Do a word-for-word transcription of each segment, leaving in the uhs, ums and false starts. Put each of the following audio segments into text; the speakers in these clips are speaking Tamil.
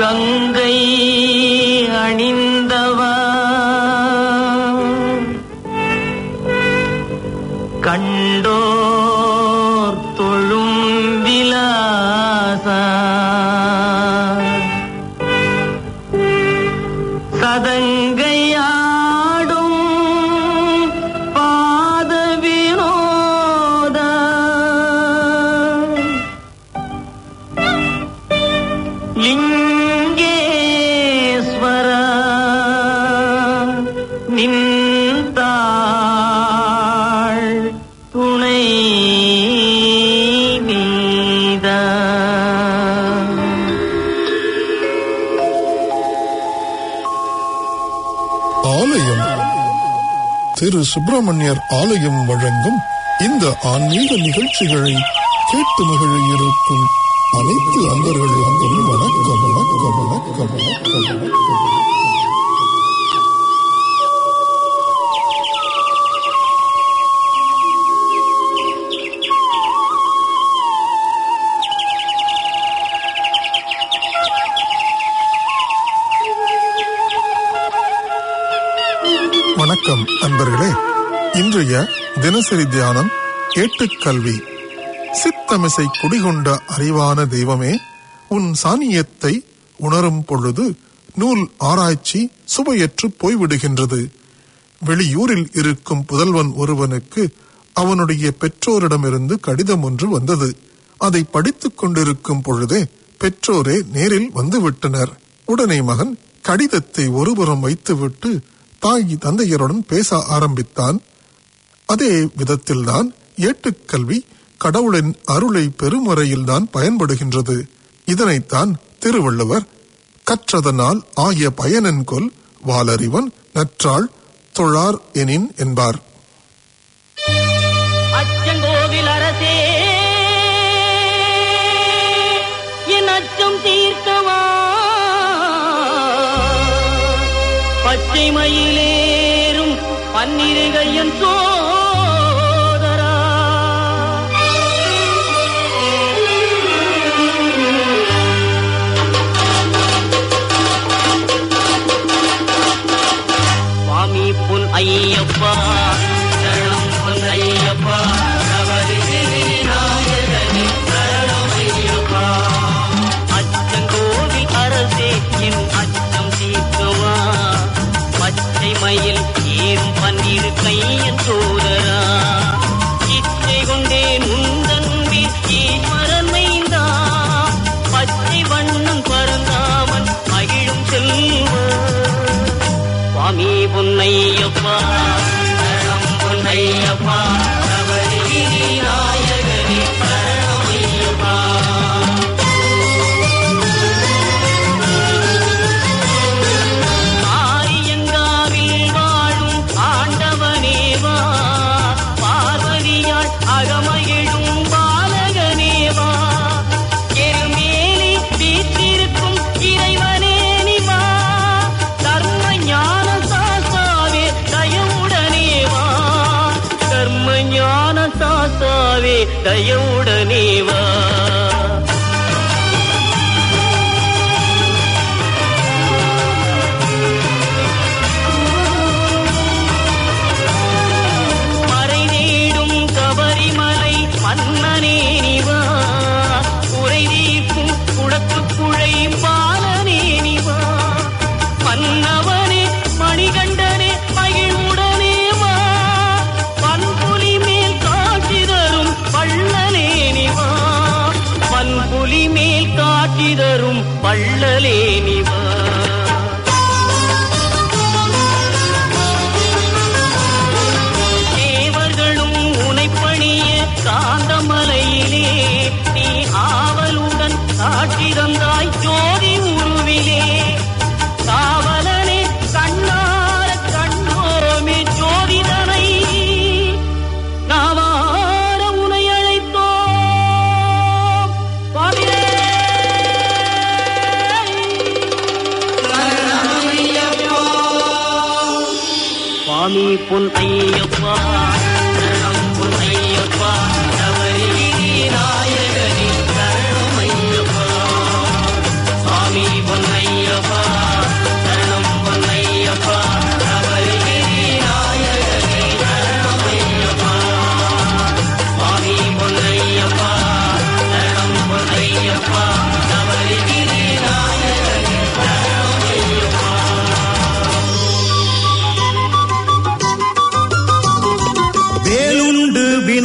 கங்கை அணிந்தவா கண்டோர் தொழும் விலாசா சதங்கையாடும் பாத வினோத லிங்கேஸ்வர நின்றாள் துணை மீத ஆலயம் திரு சுப்பிரமணியர் ஆலயம் வழங்கும் இந்த ஆன்மீக நிகழ்ச்சிகளை கேட்டு மகிழ இருக்கும் அனைத்து அன்பர்களுக்கும் வணக்கம் வணக்கம் வணக்கம் வணக்கம் வணக்கம் அன்பர்களே. இன்றைய தினசரி தியானம் ஏட்டுக்கல்வி. சித்தமிசை குடிகொண்ட அறிவான தெய்வமே, உன் சானியத்தை உணரும் பொழுது நூல் ஆராய்ச்சி சுவையற்று போய்விடுகின்றது. வெளியூரில் இருக்கும் புதல்வன் ஒருவனுக்கு அவனுடைய பெற்றோரிடமிருந்து கடிதம் ஒன்று வந்தது. அதை படித்துக் கொண்டிருக்கும் பொழுதே பெற்றோரே நேரில் வந்துவிட்டனர். உடனே மகன் கடிதத்தை ஒருபுறம் வைத்துவிட்டு தாய் தந்தையருடன் பேச ஆரம்பித்தான். அதே விதத்தில்தான் ஏட்டுக்கல்வி கடவுளின் அருளை பெருமுறையில்தான் பயன்படுகின்றது. இதனைத்தான் திருவள்ளுவர் கற்றதனால் ஆகிய பயனென்கொல் வாலறிவன் நற்றாள் தொழார் எனின் என்பார். அச்சங்கோவில் அரசே என் அச்சம் தீர்க்கவா, பச்சை மயிலேறும் பன்னிருகையன் சோதரா, சுவாமி பொன் ஐயப்பா சரணம் பொன் ஐயப்பா நாயகனே சரணம் ஐயப்பா. அச்சங்கோவில் அரசே என் அச்சம் தீர்க்கவா, பச்சை மயில் ஏறும் பன்னிரு கையன் சோதரா, இச்சை கொண்டேன் உந்தன்பில் ஈஸ்வரன் மைந்தா, பச்சை வண்ணம் பரந்தாமன் மகிழும் செல்வ சுவாமி பொன்னையப்பா சரணம் பொன்னையப்பா சபரிகிரி நாயகனே சரணம் ஐயப்பா. அகமகிழும் பாலகனேவா, எருமேலி வீற்றிருக்கும் இறைவனே நிவா, தர்ம ஞான சாஸ்தாவே தயவுடனேவா, தர்ம ஞான சாஸ்தாவே தயவுடனேவா. மன்னனே நிவா, உரை தீர்க்கும் குடத்துக்குழை பாலனே நிவா, மன்னவனே மணிகண்டனே மகிழ்வுடனே வா, பன்புலி மேல் காட்சி தரும் பள்ளலே நிவா, பன்புலி மேல் காட்சி தரும் பள்ளலே நிவா. காந்தமலையிலே நீ ஆவலுடன் காட்சி தந்தாய் ஜோதி உருவிலே, காவலனே கண்ணார கண்டோமே ஜோதிதனை, நாவார உனை அழைத்தோம் பாவிலே. சுவாமி பொன் ஐயப்பா சரணம் பொன் ஐயப்பா சபரிகிரி நாயகனே சரணம் ஐயப்பா. சுவாமி பொன்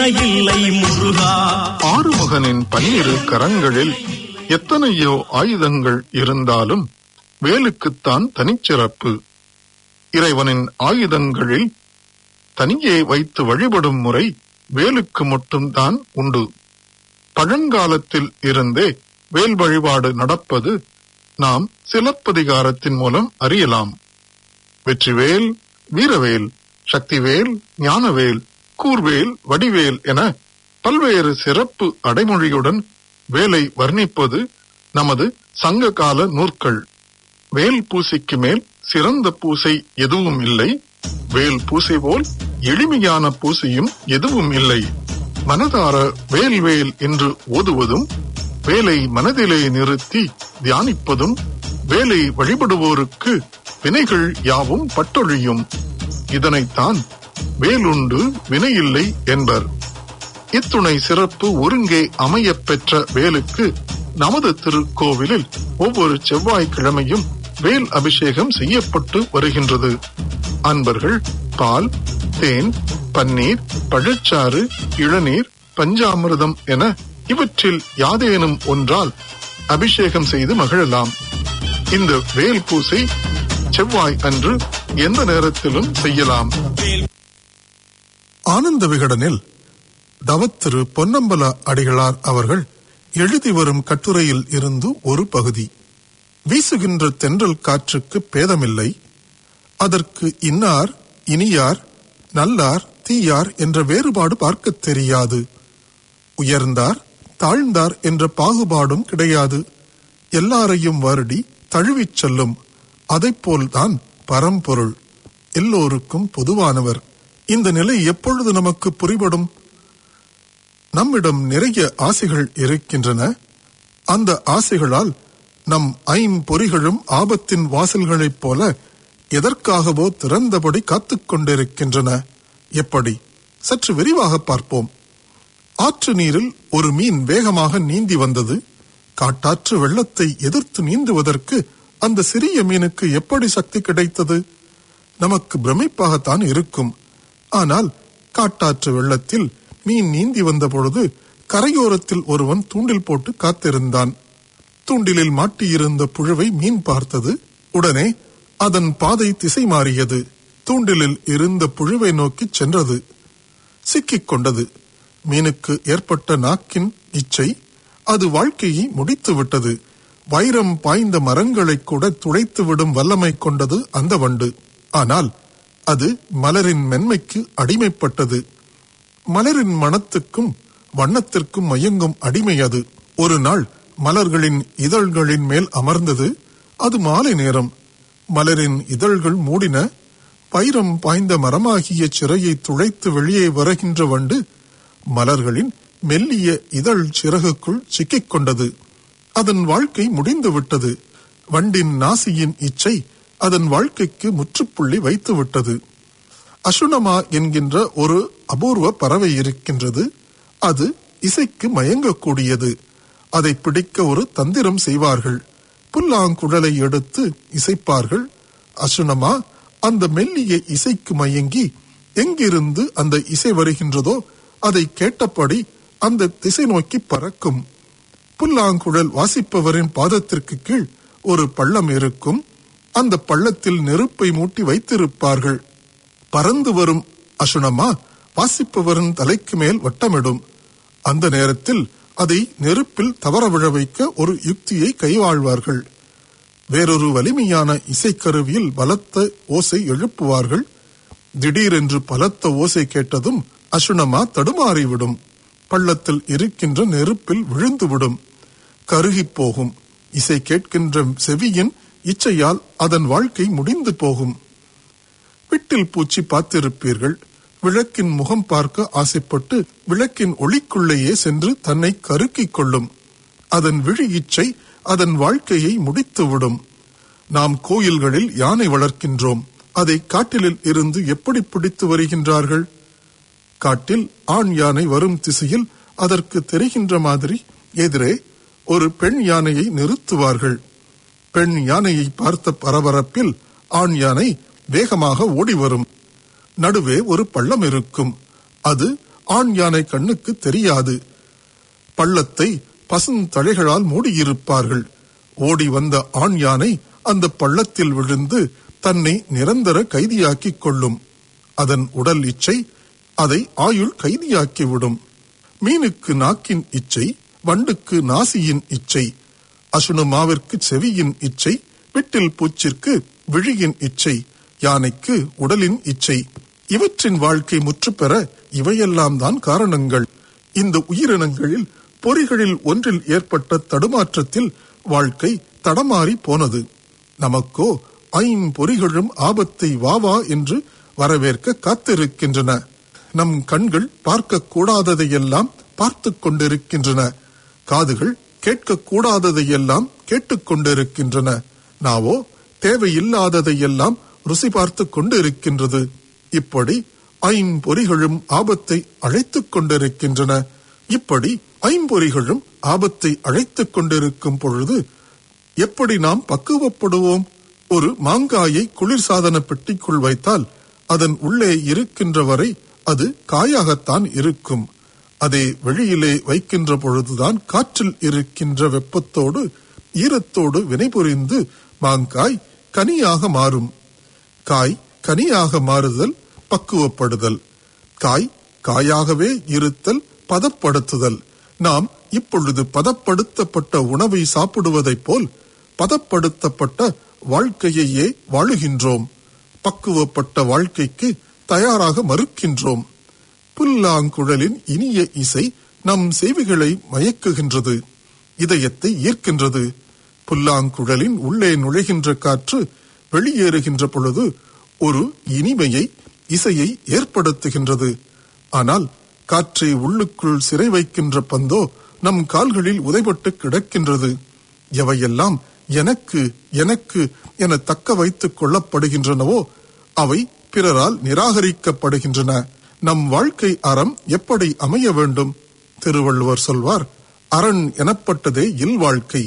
இல்லை முருகா. ஆறுமுகனின் பன்னிரு கரங்களில் எத்தனையோ ஆயுதங்கள் இருந்தாலும் வேலுக்குத்தான் தனிச்சிறப்பு. இறைவனின் ஆயுதங்களில் தனியே வைத்து வழிபடும் முறை வேலுக்கு மட்டும்தான் உண்டு. பழங்காலத்தில் இருந்தே வேல் வழிபாடு நடப்பது நாம் சிலப்பதிகாரத்தின் மூலம் அறியலாம். வெற்றிவேல், வீரவேல், சக்திவேல், ஞானவேல், கூர்வேல், வடிவேல் என பல்வேறு சிறப்பு அடைமொழியுடன் வேலை வர்ணிப்பது நமது சங்ககால நூற்கள். வேல் பூசைக்கு மேல் சிறந்த பூசை எதுவும் இல்லை. வேல் பூசை போல் எளிமையான பூசையும் எதுவும் இல்லை. மனதார வேல் வேல் என்று ஓதுவதும், வேலை மனதிலே நிறுத்தி தியானிப்பதும், வேலை வழிபடுவோருக்கு வினைகள் யாவும் பட்டொழியும். இதனைத்தான் வேலுண்டு வினையில்லை என்பர். இத்துணை சிறப்பு ஒருங்கே அமையப் பெற்ற வேலுக்கு நமது திருக்கோவிலில் ஒவ்வொரு செவ்வாய்க்கிழமையும் வேல் அபிஷேகம் செய்யப்பட்டு வருகின்றது. அன்பர்கள் பால், தேன், பன்னீர், பழச்சாறு, இளநீர், பஞ்சாமிர்தம் என இவற்றில் யாதேனும் ஒன்றால் அபிஷேகம் செய்து மகிழலாம். இந்த வேல் பூசை செவ்வாய் அன்று எந்த நேரத்திலும் செய்யலாம். ஆனந்த விகடனில் தவத்திரு பொன்னம்பல அடிகளார் அவர்கள் எழுதி வரும் கட்டுரையில் இருந்து ஒரு பகுதி. வீசுகின்ற தென்றல் காற்றுக்கு பேதமில்லை, அதற்கு இன்னார் இனியார் நல்லார் தீயார் என்ற வேறுபாடு பார்க்க தெரியாது. உயர்ந்தார் தாழ்ந்தார் என்ற பாகுபாடும் கிடையாது. எல்லாரையும் வருடி தழுவிச் செல்லும். அதைப்போல்தான் பரம்பொருள், எல்லோருக்கும் பொதுவானவர். இந்த நிலை எப்பொழுது நமக்கு புரிபடும்? நம்மிடம் நிறைய ஆசைகள் இருக்கின்றன. அந்த ஆசைகளால் நம் ஐம்பொறிகளும் ஆபத்தின் வாசல்களைப் போல எதற்காகவோ திறந்தபடி காத்துக் கொண்டிருக்கின்றன. எப்படி? சற்று விரிவாக பார்ப்போம். ஆற்று நீரில் ஒரு மீன் வேகமாக நீந்தி வந்தது. காட்டாற்று வெள்ளத்தை எதிர்த்து நீந்துவதற்கு அந்த சிறிய மீனுக்கு எப்படி சக்தி கிடைத்தது? நமக்கு பிரமிப்பாகத்தான் இருக்கும். ஆனால் காட்டாற்று வெள்ளத்தில் மீன் நீந்தி வந்த பொழுது கரையோரத்தில் ஒருவன் தூண்டில் போட்டு காத்திருந்தான். தூண்டிலில் மாட்டியிருந்த புழுவை மீன் பார்த்தது. உடனே அதன் பாதை திசை மாறியது. தூண்டிலில் இருந்த புழுவை நோக்கி சென்றது. சிக்கிக் கொண்டது. மீனுக்கு ஏற்பட்ட நாக்கின் இச்சை அது வாழ்க்கையை முடித்து விட்டது. வைரம் பாய்ந்த மரங்களை கூட துளைத்து விடும் வல்லமை கொண்டது அந்த வண்டு. ஆனால் அது மலரின் மென்மைக்கு அடிமைப்பட்டது. மலரின் மணத்துக்கும் வண்ணத்திற்கும் மயங்கும் அடிமை அது. ஒரு நாள் மலர்களின் இதழ்களின் மேல் அமர்ந்தது. அது மாலை நேரம். மலரின் இதழ்கள் மூடின. வைரம் பாய்ந்த மரமாகிய சிறையை துளைத்து வெளியே வருகின்ற வண்டு மலர்களின் மெல்லிய இதழ் சிறகுக்குள் சிக்கிக் கொண்டது. அதன் வாழ்க்கை முடிந்து விட்டது. வண்டின் நாசியின் இச்சை அதன் வாழ்க்கைக்கு முற்றுப்புள்ளி வைத்து விட்டது. அசுனமா என்கின்ற ஒரு அபூர்வ பறவை இருக்கின்றது. அது இசைக்கு மயங்கக்கூடியது. அதை பிடிக்க ஒரு தந்திரம் செய்வார்கள். புல்லாங்குழலை எடுத்து இசைப்பார்கள். அசுனமா அந்த மெல்லிய இசைக்கு மயங்கி எங்கிருந்து அந்த இசை வருகின்றதோ அதை கேட்டபடி அந்த திசை நோக்கி பறக்கும். புல்லாங்குழல் வாசிப்பவரின் பாதத்திற்கு கீழ் ஒரு பள்ளம் இருக்கும். அந்த பள்ளத்தில் நெருப்பை மூட்டி வைத்திருப்பார்கள். பறந்து வரும் அசுனமா வாசிப்பவரின் தலைக்கு மேல் வட்டமிடும். அந்த நேரத்தில் அதை நெருப்பில் தவற விழ வைக்க ஒரு யுக்தியை கைவாழ்வார்கள். வேறொரு வலிமையான இசைக்கருவியில் பலத்த ஓசை எழுப்புவார்கள். திடீரென்று பலத்த ஓசை கேட்டதும் அசுனமா தடுமாறிவிடும். பள்ளத்தில் இருக்கின்ற நெருப்பில் விழுந்துவிடும். கருகி போகும். இசை கேட்கின்ற செவியின் இச்சையால் அதன் வாழ்க்கை முடிந்து போகும். விட்டில் பூச்சி பார்த்திருப்பீர்கள். விளக்கின் முகம் பார்க்க ஆசைப்பட்டு விளக்கின் ஒளிக்குள்ளேயே சென்று தன்னை கருக்கிக் கொள்ளும். அதன் விழி இச்சை அதன் வாழ்க்கையை முடித்துவிடும். நாம் கோயில்களில் யானை வளர்க்கின்றோம். அதை காட்டிலில் இருந்து எப்படி பிடித்து வருகின்றார்கள்? காட்டில் ஆண் யானை வரும் திசையில் அதற்கு தெரிகின்ற மாதிரி எதிரே ஒரு பெண் யானையை நிறுத்துவார்கள். பெண் யானையை பார்த்த பரபரப்பில் ஆண் யானை வேகமாக ஓடி வரும். நடுவே ஒரு பள்ளம் இருக்கும். அது ஆண் யானை கண்ணுக்கு தெரியாது. பள்ளத்தை பசுந்தழைகளால் மூடியிருப்பார்கள். ஓடி வந்த ஆண் யானை அந்த பள்ளத்தில் விழுந்து தன்னை நிரந்தர கைதியாக்கிக் கொள்ளும். அதன் உடல் இச்சை அதை ஆயுள் கைதியாக்கிவிடும். மீனுக்கு நாக்கின் இச்சை, வண்டுக்கு நாசியின் இச்சை, அசுனமாவிற்கு செவியின் இச்சை, விட்டில் பூச்சிற்கு விழியின் இச்சை, யானைக்கு உடலின் இச்சை. இவற்றின் வாழ்க்கை முற்றுப்பெற இவையெல்லாம் தான் காரணங்கள். இந்த உயிரினங்களில் பொறிகளில் ஒன்றில் ஏற்பட்ட தடுமாற்றத்தில் வாழ்க்கை தடமாறி போனது. நமக்கோ ஐம்பொறிகளும் ஆபத்தை வாவா என்று வரவேற்க காத்திருக்கின்றன. நம் கண்கள் பார்க்க கூடாததையெல்லாம் பார்த்து கொண்டிருக்கின்றன. காதுகள் கேட்க கூடாததையெல்லாம் கேட்டுக்கொண்டிருக்கின்றன. நாவோ தேவையில்லாததையெல்லாம் ருசி பார்த்து கொண்டிருக்கின்றது. இப்படி ஐம்பொறிகளும் ஆபத்தை அழைத்துக் கொண்டிருக்கின்றன. இப்படி ஐம்பொறிகளும் ஆபத்தை அழைத்துக் கொண்டிருக்கும் பொழுது எப்படி நாம் பக்குவப்படுவோம்? ஒரு மாங்காயை குளிர்சாதன பெட்டிக்குள் வைத்தால் அதன் உள்ளே இருக்கின்ற வரை அது காயாகத்தான் இருக்கும். அதை வெளியிலே வைக்கின்ற பொழுதுதான் காற்றில் இருக்கின்ற வெப்பத்தோடு ஈரத்தோடு வினைபுரிந்து மாங்காய் கனியாக மாறும். காய் கனியாக மாறுதல் பக்குவப்படுதல், காய் காயாகவே இருத்தல் பதப்படுத்துதல். நாம் இப்பொழுது பதப்படுத்தப்பட்ட உணவை சாப்பிடுவதைப் போல் பதப்படுத்தப்பட்ட வாழ்க்கையையே வாழுகின்றோம். பக்குவப்பட்ட வாழ்க்கைக்கு தயாராக மறுக்கின்றோம். புல்லாங்குழலின் இனிய இசை நம் செவிகளை மயக்குகின்றது, இதயத்தை ஈர்க்கின்றது. புல்லாங்குழலின் உள்ளே நுழைகின்ற காற்று வெளியேறுகின்ற பொழுது ஒரு இனிமையை, இசையை ஏற்படுத்துகின்றது. ஆனால் காற்றை உள்ளுக்குள் சிறை வைக்கின்ற பந்தோ நம் கால்களில் உதைபட்டு கிடக்கின்றது. எவையெல்லாம் எனக்கு எனக்கு என தக்க வைத்துக் கொள்ளப்படுகின்றனவோ அவை பிறரால் நிராகரிக்கப்படுகின்றன. நம் வாழ்க்கை அறம் எப்படி அமைய வேண்டும்? திருவள்ளுவர் சொல்வார், அரண் எனப்பட்டதே இல் வாழ்க்கை.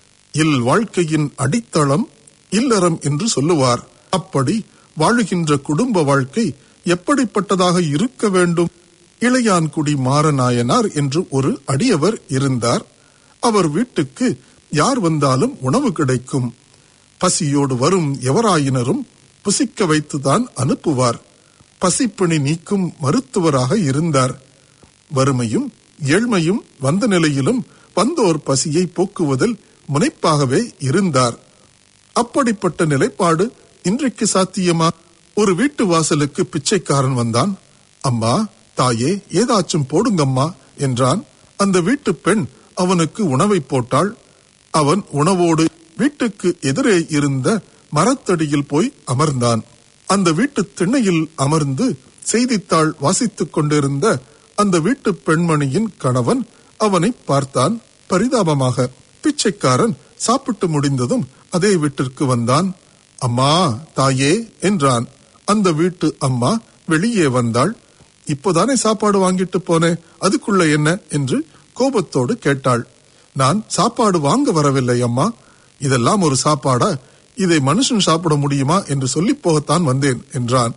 இல் வாழ்க்கையின் அடித்தளம் இல்லறம் என்று சொல்லுவார். அப்படி வாழுகின்ற குடும்ப வாழ்க்கை எப்படிப்பட்டதாக இருக்க வேண்டும்? இளையான்குடி மாறநாயனார் என்று ஒரு அடியவர் இருந்தார். அவர் வீட்டுக்கு யார் வந்தாலும் உணவு கிடைக்கும். பசியோடு வரும் எவராயினரும் புசிக்க வைத்துதான் அனுப்புவார். பசிப்பிணி நீக்கும் மருத்துவராக இருந்தார். வறுமையும் ஏழ்மையும் வந்த நிலையிலும் வந்தோர் பசியை போக்குவதில் முனைப்பாகவே இருந்தார். அப்படிப்பட்ட நிலைப்பாடு இன்றைக்கு சாத்தியமா? ஒரு வீட்டு வாசலுக்கு பிச்சைக்காரன் வந்தான். அம்மா, தாயே, ஏதாச்சும் போடுங்கம்மா என்றான். அந்த வீட்டு பெண் அவனுக்கு உணவை போட்டாள். அவன் உணவோடு வீட்டுக்கு எதிரே இருந்த மரத்தடியில் போய் அமர்ந்தான். அந்த வீட்டு திண்ணையில் அமர்ந்து செய்தித்தாள் வாசித்துக் கொண்டிருந்த அந்த வீட்டு பெண்மணியின் கணவன் அவனை பார்த்தான் பரிதாபமாக. பிச்சைக்காரன் சாப்பிட்டு முடிந்ததும் அதே வீட்டிற்கு வந்தான். அம்மா, தாயே என்றான். அந்த வீட்டு அம்மா வெளியே வந்தாள். இப்போதானே சாப்பாடு வாங்கிட்டு போனேன், அதுக்குள்ள என்ன என்று கோபத்தோடு கேட்டாள். நான் சாப்பாடு வாங்க வரவில்லை அம்மா, இதெல்லாம் ஒரு சாப்பாடா? இதை மனுஷன் சாப்பிட முடியுமா என்று சொல்லி போகத்தான் வந்தேன் என்றான்.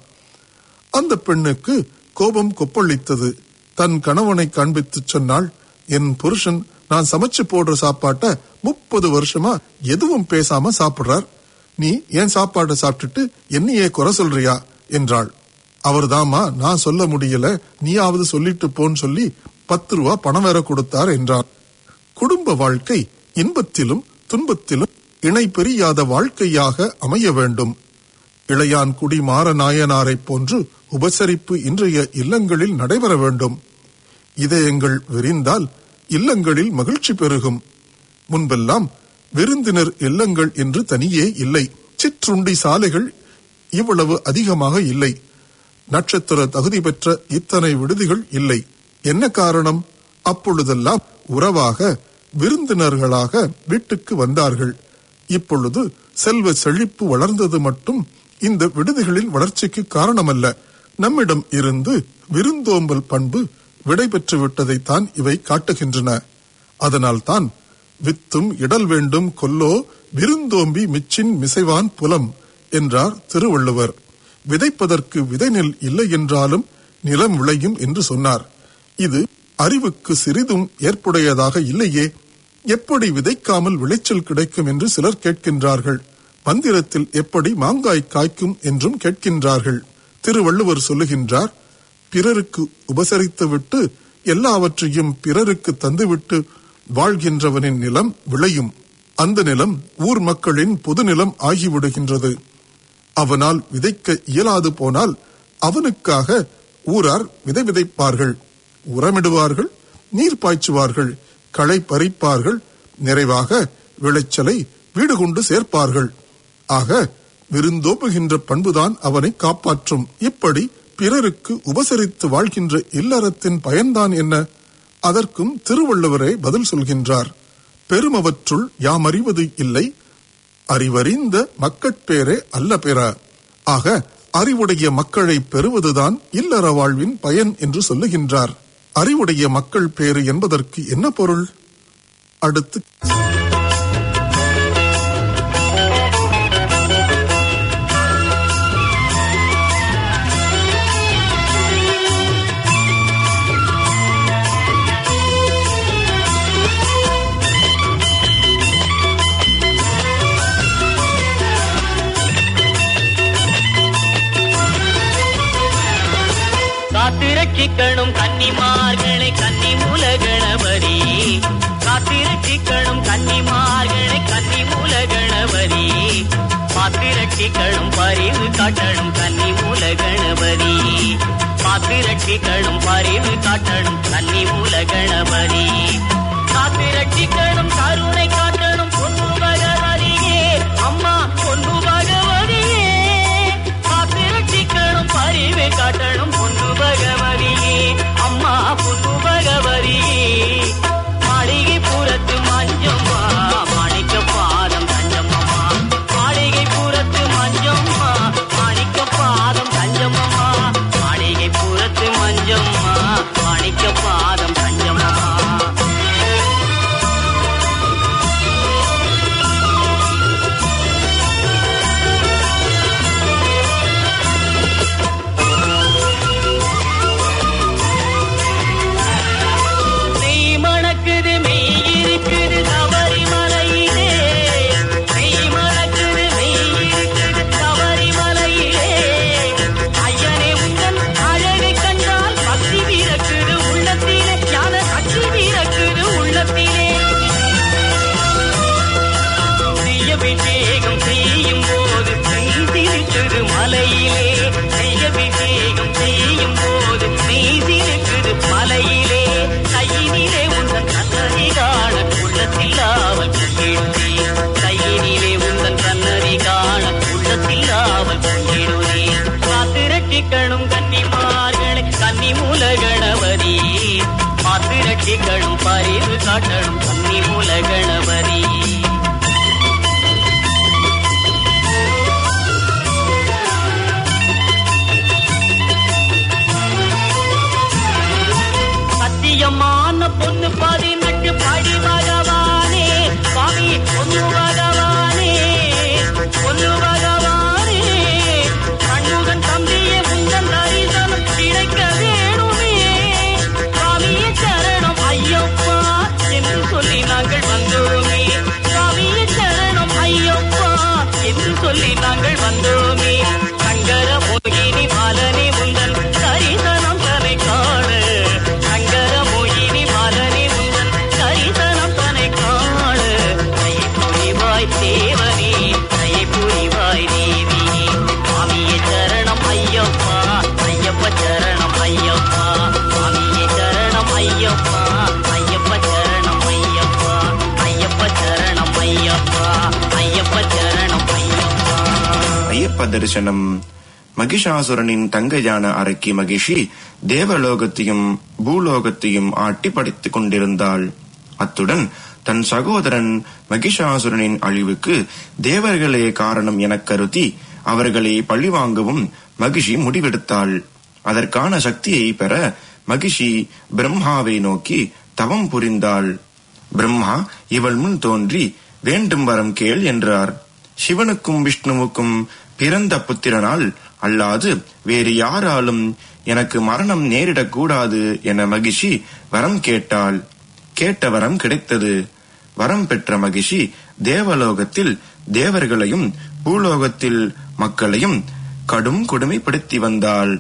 அந்த பெண்ணுக்கு கோபம் கொப்பளித்தது. தன் கணவனை காண்பித்து சொன்னாள், என் புருஷன் நான் சமைச்சு போடுற சாப்பாட்ட முப்பது வருஷமா எதுவும் பேசாம சாப்பிடுறார். நீ ஏன் சாப்பாட்டை சாப்பிட்டுட்டு என்னையே குறை சொல்றியா என்றாள். அவர்தாமா, நான் சொல்ல முடியல, நீயாவது சொல்லிட்டு போன்னு சொல்லி பத்து ரூபா பணம் வேற கொடுத்தார் என்றார். குடும்ப வாழ்க்கை இன்பத்திலும் துன்பத்திலும் இணை பெரியாத வாழ்க்கையாக அமைய வேண்டும். இளையான்குடி மாறநாயனாரை போன்று உபசரிப்பு இன்றைய இல்லங்களில் நடைபெற வேண்டும். இதயங்கள் விரிந்தால் இல்லங்களில் மகிழ்ச்சி பெருகும். முன்பெல்லாம் விருந்தினர் இல்லங்கள் என்று தனியே இல்லை. சிற்றுண்டி சாலைகள் இவ்வளவு அதிகமாக இல்லை. நட்சத்திர தகுதி பெற்ற இத்தனை விடுதிகள் இல்லை. என்ன காரணம்? அப்பொழுதெல்லாம் உறவாக விருந்தினர்களாக வீட்டுக்கு வந்தார்கள். இப்பொழுது செல்வ செழிப்பு வளர்ந்தது மட்டும் இந்த விடுதிகளின் வளர்ச்சிக்கு காரணமல்ல. நம்மிடம் இருந்து விருந்தோம்பல் பண்பு விடை பெற்று விட்டதைத்தான் இவை காட்டுகின்றன. அதனால்தான் வித்தும் இடல் வேண்டும் கொல்லோ விருந்தோம்பி மிச்சின் மிசைவான் புலம் என்றார் திருவள்ளுவர். விதைப்பதற்கு விதை நெல் இல்லை என்றாலும் நிலம் விளையும் என்று சொன்னார். இது அறிவுக்கு சிறிதும் ஏற்புடையதாக இல்லையே. எப்படி விதைக்காமல் விளைச்சல் கிடைக்கும் என்று சிலர் கேட்கின்றார்கள். மந்திரத்தில் எப்படி மாங்காய் காய்க்கும் என்றும் கேட்கின்றார்கள். திருவள்ளுவர் சொல்லுகின்றார், பிறருக்கு உபசரித்துவிட்டு எல்லாவற்றையும் பிறருக்கு தந்துவிட்டு வாழ்கின்றவனின் நிலம் விளையும். அந்த நிலம் ஊர் மக்களின் பொது நிலம் ஆகிவிடுகின்றது. அவனால் விதைக்க இயலாது போனால் அவனுக்காக ஊரார் விதை விதைப்பார்கள், உரமிடுவார்கள், நீர் பாய்ச்சுவார்கள், களை பறிப்பார்கள், நிறைவாக விளைச்சலை வீடு கொண்டு சேர்ப்பார்கள். ஆக விருந்தோப்புகின்ற பண்புதான் அவனை காப்பாற்றும். இப்படி பிறருக்கு உபசரித்து வாழ்கின்ற இல்லறத்தின் பயன்தான் என்ன? அதற்கும் திருவள்ளுவரே பதில் சொல்கின்றார். பெருமவற்றுள் யாம் அறிவது இல்லை, அறிவறிந்த மக்கட்பேரே அல்ல பெற. ஆக அறிவுடைய மக்களை பெறுவதுதான் இல்லற வாழ்வின் பயன் என்று சொல்லுகின்றார். அறிவுடைய மக்கள் பேறு என்பதற்கு என்ன பொருள்? அடுத்து காத்திரட்சிக்கணும் கன்னிமார்களை கன்னி மூல கணபதி, காத்திரட்சிக்கணும் கன்னிமார்களை கன்னி மூல கணபதி, பாத்திரட்சிக்கணும் பரிவு காட்டணும் கன்னி மூல கணபதி, பாத்திரட்சிக்கணும் பரிவு காட்டணும் கன்னி மூல கணபதி, காத்திரட்சிக்கணும் கருணை காட்டணும் பொன்னு பகவதியே, அம்மா பொன்னு பகவதியே, காத்திரட்சிக்கணும் பரிவு காட்டணும் பொன்னு பகவதியே, அம்மா பொன்னு பகவதியே, மாளிகை புறத்து மஞ்சம்மா மாணிக்க பாதம் தஞ்சம்மா, மாளிகை புறத்து மஞ்சம்மா மாணிக்க பாதம் தஞ்சம்மா, மாளிகை புறத்து மஞ்சம்மா மாணிக்க பாதம் தஞ்சம்மா. பாத்திரட்சிக்கணும் பரிவு காட்டணும் கன்னி மூல கணபதி. சத்தியமான பொண்ணு பதினெட்டு படி பகவானே, சுவாமி பொண்ணு பகவானே, பொண்ணு பகவானே, கண்ணுகன் தம்பியே முந்தன் தரிசனம் கிடைக்க வேணுமே, சுவாமியே சரணம் ஐயப்பா என்று சொல்லி நாங்கள் வந்தோமே, சுவாமியே சரணம் ஐயப்பா என்று சொல்லி நாங்கள் வந்தோமே, சங்கர மோகினி பாலனே முந்தன் தரிசனம் தலை காண, சங்கர மோகினி பாலனே முந்தன் தரிசனம் தலை காண, தயை புரிவாய் தேவனே தயை புரிவாய் தேவி, சுவாமியே சரணம் ஐயப்பா ஐயப்ப சரணம் ஐயப்பா, சுவாமியே சரணம் ஐயப்பா ஐயப்ப சரணம் ஐயப்பா, ஐயப்ப சரணம் ஐயப்பா ஐயப்ப சரணம் ஐயப்பா. ஐயப்ப தரிசனம். மகிஷாசுரனின் தங்கையான அரக்கி மகிஷி தேவலோகத்தையும் பூலோகத்தையும் ஆட்டி படித்துக் கொண்டிருந்தாள். அத்துடன் தன் சகோதரன் மகிஷாசுரனின் அழிவுக்கு தேவர்களே காரணம் எனக் கருதி அவர்களை பழிவாங்கவும் மகிஷி முடிவெடுத்தாள். அதற்கான சக்தியை பெற மகிஷி பிரம்மாவை நோக்கி தவம் புரிந்தாள். பிரம்மா இவள் முன் தோன்றி வேண்டும் வரம் கேள் என்றார். சிவனுக்கும் விஷ்ணுவுக்கும் பிறந்த புத்திரனால் அல்லாது வேறு யாராலும் எனக்கு மரணம் நேரிடக்கூடாது என மகிஷி வரம் கேட்டாள். கேட்ட வரம் கிடைத்தது. வரம் பெற்ற மகிஷி தேவலோகத்தில் தேவர்களையும் பூலோகத்தில் மக்களையும் கடும் கொடுமைப்படுத்தி வந்தாள்.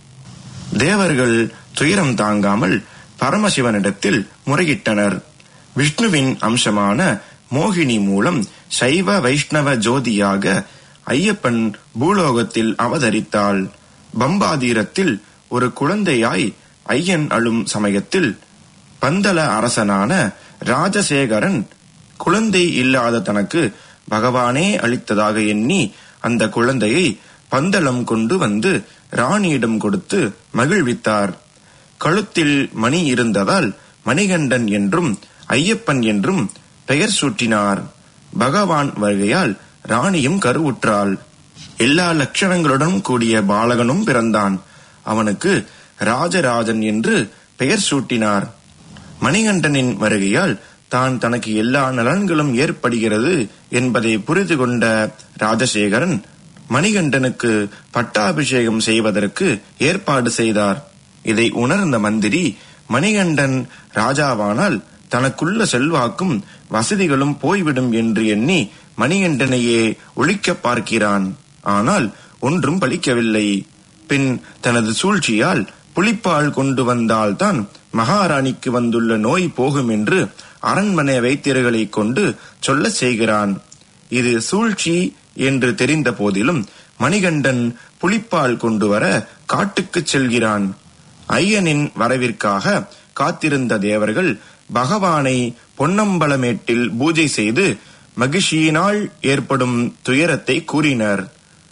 தேவர்கள் துயரம் தாங்காமல் பரமசிவனிடத்தில் முறையிட்டனர். விஷ்ணுவின் அம்சமான மோகினி மூலம் சைவ வைஷ்ணவ ஜோதியாக ஐயப்பன் பூலோகத்தில் அவதரித்தாள். பம்பாதீரத்தில் ஒரு குழந்தையாய் ஐயன் அழும் சமயத்தில் பந்தல அரசனான ராஜசேகரன் குழந்தை இல்லாத தனக்கு பகவானே அளித்ததாக எண்ணி அந்த குழந்தையை பந்தளம் கொண்டு வந்து ராணியிடம் கொடுத்து மகிழ்வித்தார். கழுத்தில் மணி இருந்ததால் மணிகண்டன் என்றும் ஐயப்பன் என்றும் பெயர் சூட்டினார். பகவான் வருகையால் ராணியும் கருவுற்றாள். எல்லா லட்சணங்களுடன் கூடிய பாலகனும் பிறந்தான். அவனுக்கு ராஜராஜன் என்று பெயர் சூட்டினார். மணிகண்டனின் வருகையால் தான் தனக்கு எல்லா நலன்களும் ஏற்படுகிறது என்பதை புரிந்து கொண்ட ராஜசேகரன் மணிகண்டனுக்கு பட்டாபிஷேகம் செய்வதற்கு ஏற்பாடு செய்தார். இதை உணர்ந்த மந்திரி மணிகண்டன் ராஜாவானால் தனக்குள்ள செல்வாக்கும் வசதிகளும் போய்விடும் என்று எண்ணி மணிகண்டனையே ஒழிக்க பார்க்கிறான். ஆனால் ஒன்றும் பலிக்கவில்லை. பின் தனது சூழ்ச்சியால் புலிப்பால் கொண்டு வந்தால்தான் மகாராணிக்கு வந்துள்ள நோய் போகும் என்று அரண்மனை வைத்தியர்களை கொண்டு சொல்ல செய்கிறான். இது சூழ்ச்சி என்று தெரிந்த போதிலும் மணிகண்டன் புலிப்பால் கொண்டு வர காட்டுக்கு செல்கிறான். ஐயனின் வரவிற்காக காத்திருந்த தேவர்கள் பகவானை பொன்னம்பலமேட்டில் பூஜை செய்து மகிஷியினால் ஏற்படும் துயரத்தை கூறினர்.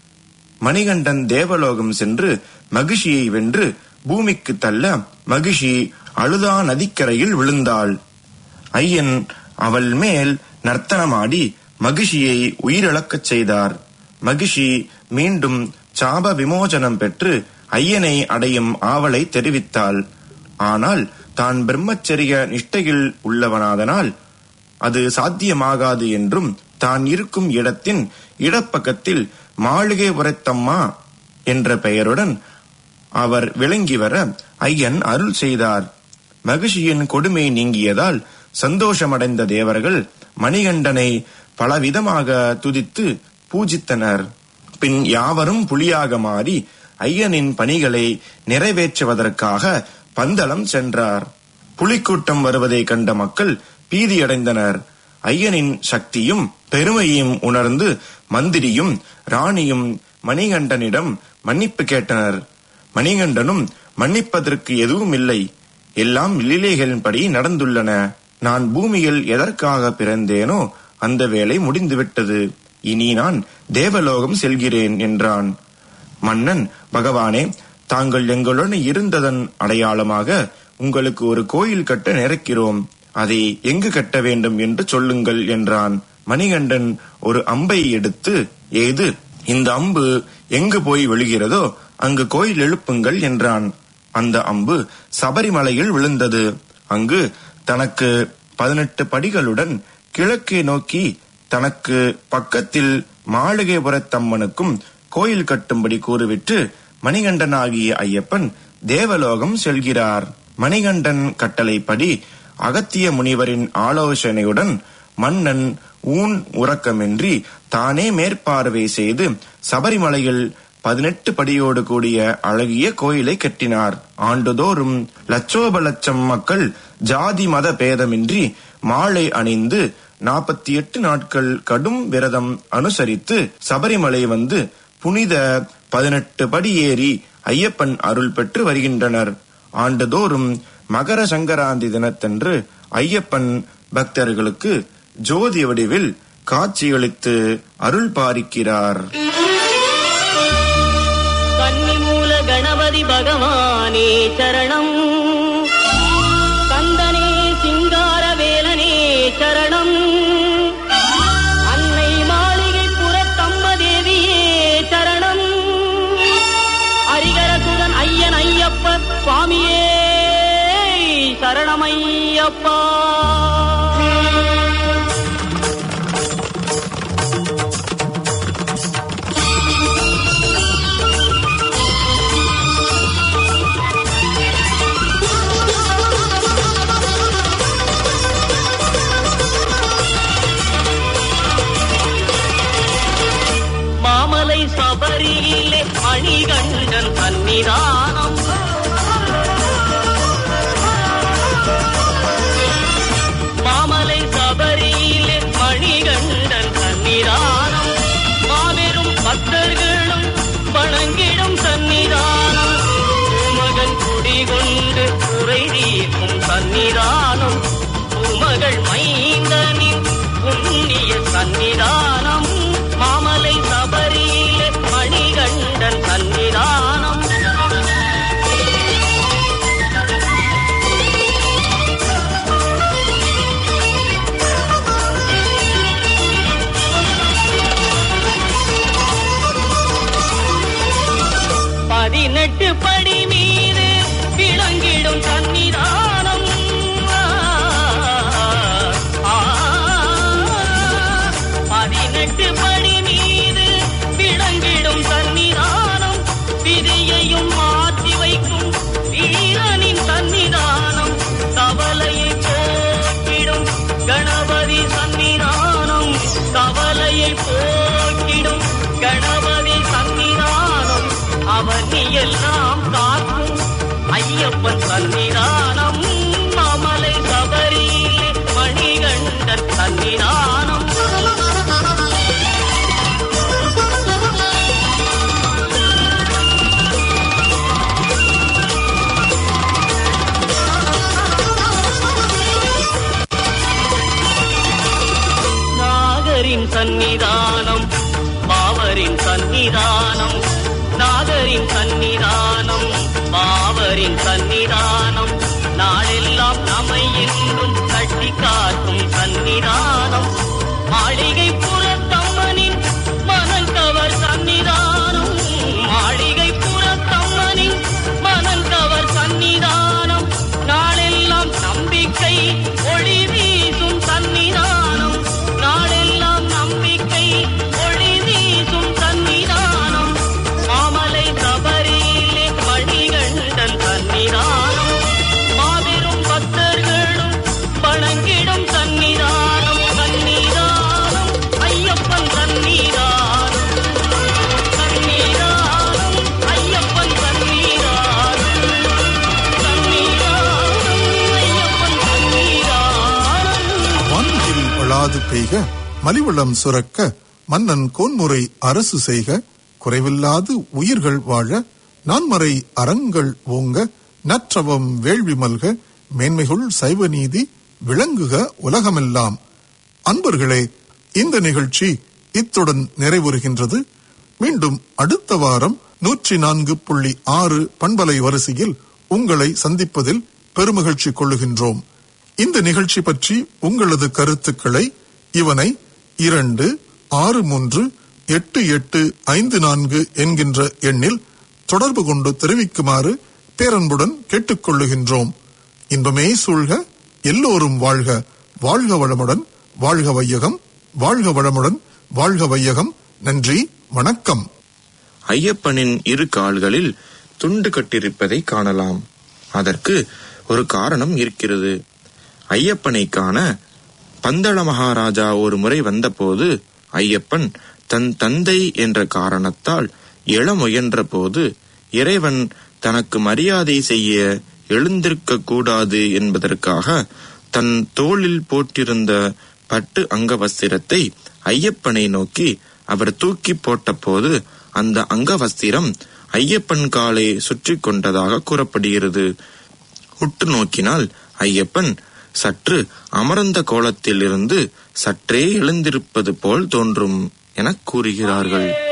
மணிகண்டன் தேவலோகம் சென்று மகிஷியை வென்று பூமிக்கு தள்ள மகிஷி அழுதா நதிக்கரையில் விழுந்தாள். ஐயன் அவள் மேல் நர்த்தனமாடி மகிஷியை உயிரிழக்கச் செய்தார். மகிஷி மீண்டும் சாப விமோசனம் பெற்று ஐயனை அடையும் ஆவலை தெரிவித்தாள். ஆனால் தான் பிரம்மச்சரிய நிஷ்டையில் உள்ளவனாதனால் அது சாத்தியமாகாது என்றும் தான் இருக்கும் இடத்தின் இடப்பக்கத்தில் மாளிகை உரைத்தம்மா என்ற பெயருடன் அவர் விளங்கி வர ஐயன் அருள் செய்தார். மகிஷியின் கொடுமை நீங்கியதால் சந்தோஷமடைந்த தேவர்கள் மணிகண்டனை பலவிதமாக துதித்து பூஜித்தனர். பின் யாவரும் புலியாக மாறி ஐயனின் பணிகளை நிறைவேற்றுவதற்காக பந்தளம் சென்றார். புலிக்கூட்டம் வருவதை கண்ட மக்கள் பீதியடைந்தனர். ஐயனின் சக்தியும் பெருமையும் உணர்ந்து மந்திரியும் ராணியும் மணிகண்டனிடம் மன்னிப்பு கேட்டனர். மணிகண்டனும் மன்னிப்பதற்கு எதுவும் இல்லை, எல்லாம் லீலைகளின்படி நடந்துள்ளன. நான் பூமியில் எதற்காக பிறந்தேனோ அந்த வேலை முடிந்துவிட்டது. இனி நான் தேவலோகம் செல்கிறேன் என்றான். மன்னன், பகவானே, தாங்கள் எங்களுடன் இருந்ததன் அடையாளமாக உங்களுக்கு ஒரு கோயில் கட்ட நினைக்கிறோம். அதை எங்கு கட்ட வேண்டும் என்று சொல்லுங்கள் என்றான். மணிகண்டன் ஒரு அம்பை எடுத்து ஏது இந்த அம்பு எங்கு போய் விழுகிறதோ அங்கு கோயில் எழுப்புங்கள் என்றான். அந்த அம்பு சபரிமலையில் விழுந்தது. அங்கு தனக்கு பதினெட்டு படிகளுடன் கிழக்கே நோக்கி தனக்கு பக்கத்தில் மாளிகைபுரத்தம்மனுக்கும் கோயில் கட்டும்படி கூறிவிட்டு மணிகண்டனாகிய ஐயப்பன் தேவலோகம் செல்கிறார். மணிகண்டன் கட்டளைப்படி அகத்திய முனிவரின் ஆலோசனையுடன் மன்னன் ஊன் உறக்கமின்றி தானே மேற்பார்வை செய்து சபரிமலையில் பதினெட்டு படியோடு கூடிய அழகிய கோயிலை கட்டினார். ஆண்டுதோறும் லட்சோப லட்சம் மக்கள் ஜாதி மத பேதமின்றி மாலை அணிந்து நாற்பத்தி எட்டு நாட்கள் கடும் விரதம் அனுசரித்து சபரிமலை வந்து புனித பதினெட்டு படி ஏறி ஐயப்பன் அருள் பெற்று வருகின்றனர். ஆண்டுதோறும் மகர சங்கராந்தி தினத்தன்று ஐயப்பன் பக்தர்களுக்கு ஜோதி வடிவில் காட்சியளித்து அருள் பாலிக்கிறார். கன்னிமூல கணபதி பகவானே சரணம், கந்தனே சிங்கார வேலனே சரணம், அன்னை மாளிகை புறத்தம்ம தேவியே சரணம், ஹரிகரசுதன் ஐயன் ஐயப்ப சுவாமியே சரணமையப்பா. மாமலை சபரியிலே மணிகண்டன் சன்னிதானம் மாமலை சபரியிலே மணிகண்டன் சன்னிதானம் மாபெரும் பக்தர்களும் வணங்கிடும் சன்னிதானம் பூமகன் குடிகொண்டு குறை தீர்க்கும் சன்னிதானம் பூமகள் மைந்தனின் புண்ணிய சன்னிதானம் மாமலை சபரியிலே மணிகண்டன் சன்னிதானம் பதினெட்டு படி மீது விளங்கிடும் சன்னிதானம் பதினெட்டு படி மீது விளங்கிடும் சன்னிதானம் விதியையும் மாற்றி வைக்கும் வீரனின் சன்னிதானம் கவலையை போக்கிடும் கணபதி சன்னிதானம் கவலையை போக்கிடும் கணபதி சன்னிதானம் அவனி எல்லாம் காக்கும் ஐயப்பன் சன்னிதானம் மாமலை சபரியிலே மணிகண்டன் சன்னிதானம் நாகரின் சன்னிதானம் பாவரின் சன்னிதானம் நாகரின் சன்னிதானம் பாவரின் சன்னிதானம் நாளெல்லாம் நம்மை என்றும் கட்டி காக்கும் சன்னிதானம் மாளிகை புறத்தம்மனின் மனங்கவர் சன்னிதானம் மாளிகை புறத்தம்மனின் மனங்கவர் சன்னிதானம் நாளெல்லாம் நம்பிக்கை ஒளி வீசும் சன்னிதானம் நாளெல்லாம் நம்பிக்கை ஒளி வீசும் சன்னிதானம் மாமலை சபரியிலே மணிகண்டன் சன்னிதானம் மாபெரும் பக்தர்களும் வணங்கிடும் சன்னிதானம் சன்னிதானம் ஐயப்பன் சன்னிதானம் சன்னிதானம் ஐயப்பன் சன்னிதானம் சன்னிதானம் ஐயப்பன் சன்னிதானம் வான்கில் வளாது பெய்க மலிவளம் சுரக்க மன்னன் கோன்முறை அரசு செய்க குறைவில்லாது உயிர்கள் வாழ நான்மறை அறங்கள் ஓங்க நற்றவம் வேள்வி மல்க மேன்மைகுள் சைவ நீதி விளங்குக உலகமெல்லாம். அன்பர்களே, இந்த நிகழ்ச்சி இத்துடன் நிறைவுறுகின்றது. மீண்டும் அடுத்த வாரம் நூற்றி நான்கு புள்ளி ஆறு பண்பலை வரிசையில் உங்களை சந்திப்பதில் பெருமகிழ்ச்சி கொள்ளுகின்றோம். இந்த நிகழ்ச்சி பற்றி உங்களது கருத்துக்களை இவனை இரண்டு ஆறு மூன்று எட்டு எட்டு ஐந்து நான்கு என்கின்ற எண்ணில் தொடர்பு கொண்டு தெரிவிக்குமாறு பேரன்புடன் கேட்டுக்கொள்ளுகின்றோம். இன்பமே சூழ்க, எல்லோரும் வாழ்க, வாழ்க வளமுடன், வாழ்க வையகம், வாழ்க வளமுடன், வாழ்க வையகம். நன்றி, வணக்கம். ஐயப்பனின் இரு கால்களில் துண்டு கட்டிருப்பதை காணலாம். அதற்கு ஒரு காரணம் இருக்கிறது. ஐயப்பனை காண பந்தள மகாராஜா ஒரு முறை வந்தபோது ஐயப்பன் தன் தந்தை என்ற காரணத்தால் எழ முயன்ற போது இறைவன் தனக்கு மரியாதை செய்ய எழுந்திருக்க கூடாது என்பதற்காக தன் தோளில் போட்டிருந்த பட்டு அங்கவஸ்திரத்தை ஐயப்பனை நோக்கி அவர் தூக்கி போட்ட போது அந்த அங்கவஸ்திரம் ஐயப்பன் காலை சுற்றி கொண்டதாக கூறப்படுகிறது. உற்று நோக்கினால் ஐயப்பன் சற்று அமர்ந்த கோலத்தில் இருந்து சற்றே எழுந்திருப்பது போல் தோன்றும் என கூறுகிறார்கள்.